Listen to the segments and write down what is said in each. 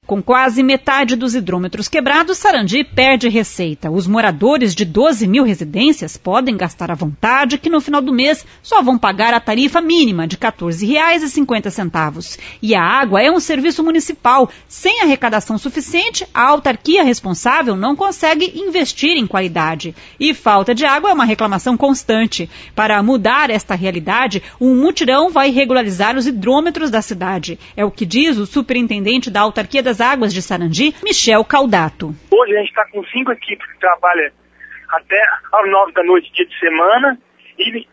Com quase metade dos hidrômetros quebrados, Sarandi perde receita. Os moradores de 12 mil residências podem gastar à vontade, que no final do mês só vão pagar a tarifa mínima de R$ 14,50. E a água é um serviço municipal. Sem arrecadação suficiente, a autarquia responsável não consegue investir em qualidade. E falta de água é uma reclamação constante. Para mudar esta realidade, um mutirão vai regularizar os hidrômetros da cidade. É o que diz o superintendente da autarquia das Águas de Sarandi, Michel Caldato. Hoje a gente está com 5 equipes que trabalham até às 9 da noite, dia de semana, e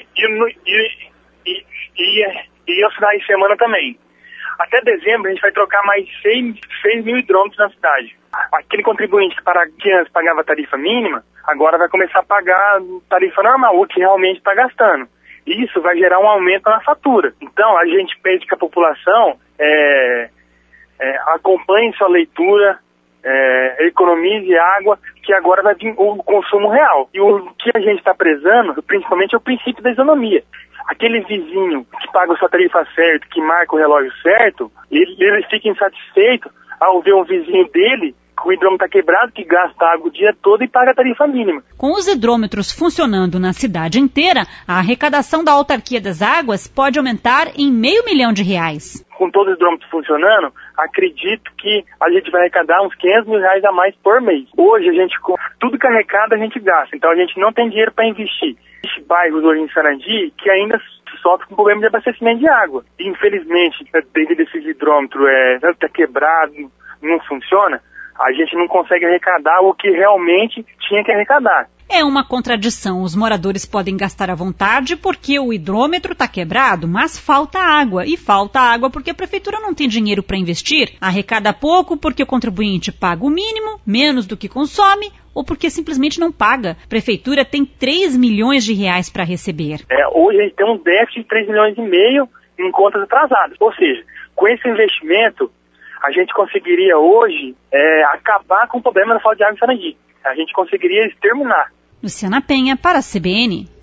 aos finais de semana também. Até dezembro a gente vai trocar mais 6 mil hidrômetros na cidade. Aquele contribuinte que antes pagava tarifa mínima, agora vai começar a pagar tarifa normal, o que realmente está gastando. Isso vai gerar um aumento na fatura. Então a gente pede que a população acompanhe sua leitura, economize água, que agora vai vir o consumo real. E o que a gente está prezando, principalmente, é o princípio da isonomia. Aquele vizinho que paga a sua tarifa certo, que marca o relógio certo, ele fica insatisfeito ao ver um vizinho dele que o hidrômetro está quebrado, que gasta água o dia todo e paga a tarifa mínima. Com os hidrômetros funcionando na cidade inteira, a arrecadação da autarquia das águas pode aumentar em R$500 mil. Com todos os hidrômetros funcionando, acredito que a gente vai arrecadar uns R$500 mil a mais por mês. Hoje, tudo que arrecada a gente gasta, então a gente não tem dinheiro para investir. Existem bairros hoje em Sarandi que ainda sofrem com problema de abastecimento de água. E, infelizmente, devido a esses hidrômetros está quebrado, não funciona, a gente não consegue arrecadar o que realmente tinha que arrecadar. É uma contradição. Os moradores podem gastar à vontade porque o hidrômetro está quebrado, mas falta água. E falta água porque a prefeitura não tem dinheiro para investir. Arrecada pouco porque o contribuinte paga o mínimo, menos do que consome, ou porque simplesmente não paga. A prefeitura tem R$3 milhões para receber. Hoje a gente tem um déficit de 3,5 milhões em contas atrasadas. Ou seja, com esse investimento, a gente conseguiria hoje acabar com o problema da falta de água em Sarandi. A gente conseguiria exterminar. Luciana Penha para a CBN.